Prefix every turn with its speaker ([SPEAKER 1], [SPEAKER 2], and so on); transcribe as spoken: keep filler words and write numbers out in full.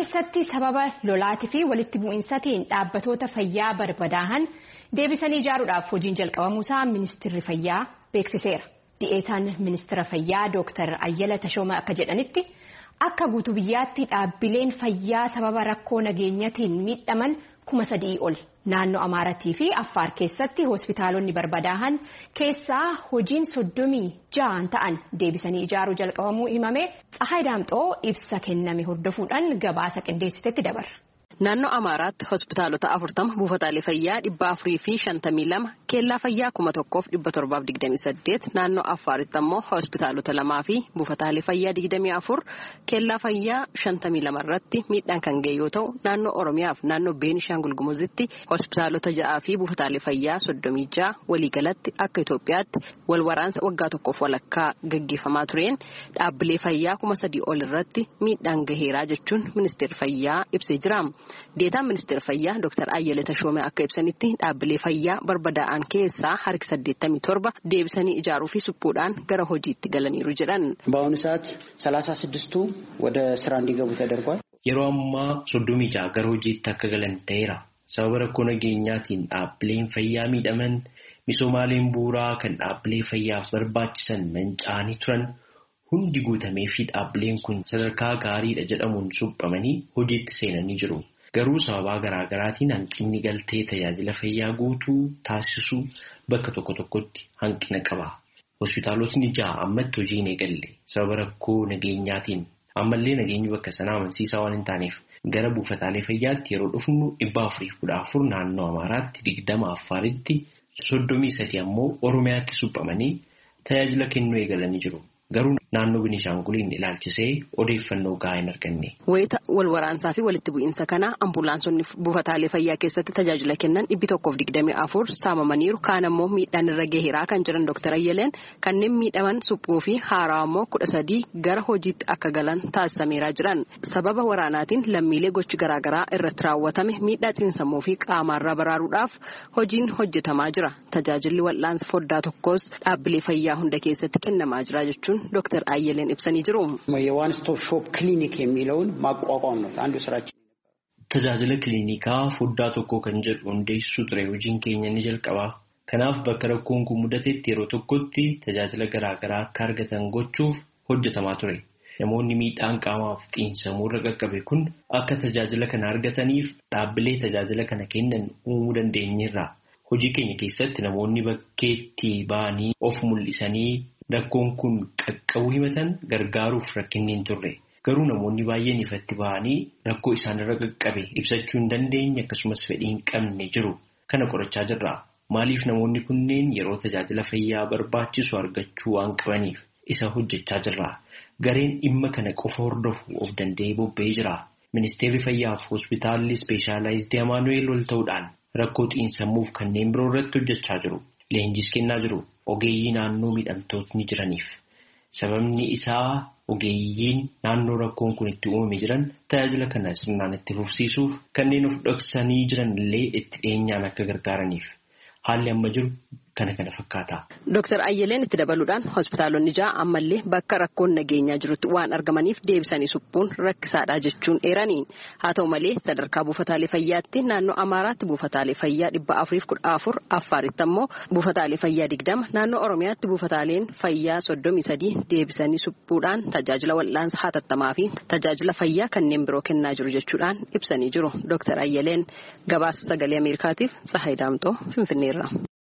[SPEAKER 1] keessatti sababa lolaatii fi walitti bu'insaatiin dhaabbatoota fayyaa barbadaa'an deebisanii ijaaruudhaaf hojiin jalqabamuusaa ministeerri fayyaa beeksiseera. Di'eetaan ministeera fayyaa Dooktar Ayyala Tashooma akka jedhanitti akka guutuu biyyaatti dhaabbileen fayyaa sababa rakkoo nageenyatiin miidhaman kuma sadii ol naannoo Amaaraa fi Affaar keessatti hospitaalonni barbadaa'an keessaa hojiin soddomii ja'a ta'an deebisanii ijaaruu jalqabamuu himame. Tsahaay Daamxoo ibsa kenname hordofuudhaan gabaasa qindeessitetti dabarra.
[SPEAKER 2] Naannoo Amaaraatti hospitaalota afurtama buufataalee fayyaa dhibba afurii fi shantamii lama keellaa fayyaa kuma tokkoof dhibba torbaaf digdamii saddeet naannoo Affaaritti ammoo hospitaalota lamaa fi buufataalee fayyaa digdamii afur keellaa fayyaa shantamii lama irratti miidhaan kan ga'e yoo ta'u naannoo Oromiyaaf naannoo Beenishaangul Gumuzitti hospitaalota ja'aa fi buufataalee fayyaa soddomii ja'a waliigalatti akka Itoophiyaatti wal waraansa waggaa tokkoof walakkaa gaggeeffamaa tureen dhaabbilee fayyaa kuma sadii ol irratti miidhaan gaheeraa jechuun ministeerri fayyaa ibsee jira. Deetaan ministeera fayyaa Dooktar Ayyala Tashoomee akka ibsanitti dhaabbilee fayyaa barbadaa'an keessaa harki saddeettamii torba deebisanii ijaaruu fi suphuudhaan gara hojiitti galaniiru jedhan.
[SPEAKER 3] በአሁኑ ሰዓት ሰላሳ ስድስቱ ወደ ስራ እንዲገቡ ተደርጓል።
[SPEAKER 4] Yeroo ammaa soddomii ja'a gara hojiitti akka galan ta'eera. Sababa rakkoo nageenyaatiin dhaabbileen fayyaa miidhaman misoomaaleen bu'uuraa kan dhaabbilee fayyaaf barbaachisan manca'anii turan hundi guutamee fi dhaabbileen kun sadarkaa gaariidha jedhamuun suphamanii hojiitti seenanii jiru. Garuu sababa garaa garaatiin hanqinni galtee tajaajila fayyaa guutuu taasisuu bakka tokko tokkotti hanqina qaba. Hospitaalotni ja'a ammatti hojii hin eegalle sababa rakkoo nageenyaatiin ammallee nageenyi bakka sanaa amansiisaa waan hin taaneef gara buufataalee fayyaatti yeroo dhufnu dhibba afurii kudha afur naannoo Amaaraatti digdama Affaaritti soddomii sadii ammoo Oromiyaatti suphamanii tajaajila kennuu eegalanii jiru. Garuu naannoo Beenishaanguliin ilaalchisee odeeffannoo gahaa hin arganne.
[SPEAKER 2] Wayita wal waraansaa fi walitti bu'iinsa kana ambulaansonni buufataalee fayyaa keessatti tajaajila kennan dhibbi tokkoof digdamii afur saamamaniiru. Kaan ammoo miidhaan irra gaheeraa kan jiran Dooktar Ayyaleen kanneen miidhaman suphuu fi haaraa ammoo kudha sadii gara hojiitti akka galan taasisameeraa jiran. Sababa waraanaatiin lammiilee gochi garaagaraa irratti raawwatame miidhaa xiinsammuu fi qaamaarraa baraaruudhaaf hojiin hojjetamaa jira. Tajaajilli wal'aansa foddaa tokkos dhaabbilee fayyaa hunda keessatti kennamaa jira jechuun Dooktar Ayyaleen ibsanii jiru.
[SPEAKER 3] የዋን ስቶፕ ሾፕ ክሊኒክ የሚለውን ማቋቋም ነው አንዱ ስራችን።
[SPEAKER 4] Tajaajila kiliinikaa foddaa tokko kan jedhu hundeessuu ture hojiin keenya ni jalqaba. Kanaaf bakka rakkoon kun mudatetti yeroo tokkotti tajaajila garaa garaa akka argatan gochuuf hojjetamaa ture. Namoonni miidhaan qaamaaf xiinsammuu irra qaqqabe kun akka tajaajila kana argataniif dhaabbilee tajaajila kana kennan uumuu dandeenyeerra. Hojii keenya keessatti namoonni bakkeetti ba'anii of mul'isanii rakkoon kun qaqqabuu himatan gargaaruuf rakkinni hin turre. Garuu namoonni baay'een ifatti ba'anii rakkoo isaanirra qaqqabe ibsachuu hin dandeenye akkasumas fedhii hin qabne jiru. Kana qorachaa jirra. Maaliif namoonni kunneen yeroo tajaajila fayyaa barbaachisu argachuu waan qabaniif isa hojjechaa jirra. Gareen dhimma kana qofa hordofu of danda'ee bobba'ee jira. Ministeerri fayyaaf hospitaalli ispeeshaalaayizidii Amaanu'eel wal ta'uudhaan rakkoo xiinsammuuf kanneen biroo irratti hojjechaa jiru. Leenjis kennaa jiru. Ogeeyyii naannoo miidhamtootni jiraniif. Sababni isaa ogeeyyiin naannoo rakkoon kun itti uumame jiran tajaajila kana sirnaan itti fufsiisuuf kanneen of dhoksanii jiran illee itti dhiyeenyaan akka gargaaraniif. Haalli amma jiru kana kana fakkaata.
[SPEAKER 2] Dooktar Ayyaleen itti dabaluudhaan hospitaalonni ja'a ammallee bakka rakkoon nageenyaa jirutti waan argamaniif deebisanii suphuun rakkisaadha jechuun eeranii. Haa ta'u malee sadarkaa buufataalee fayyaatti naannoo Amaaraatti buufataalee fayyaa dhibba afuriif kudha afur Affaaritti ammoo buufataalee fayyaa digdama naannoo Oromiyaatti buufataaleen fayyaa soddomii sadii deebisanii suphuudhaan tajaajila wal'aansa hatattamaa fi tajaajila fayyaa kanneen biroo kennaa jiru jechuudhaan ibsanii jiru. Dooktar Ayyaleen gabaasa sagalee Ameerikaatiif Tsahaay Daamxoo Finfinneerra.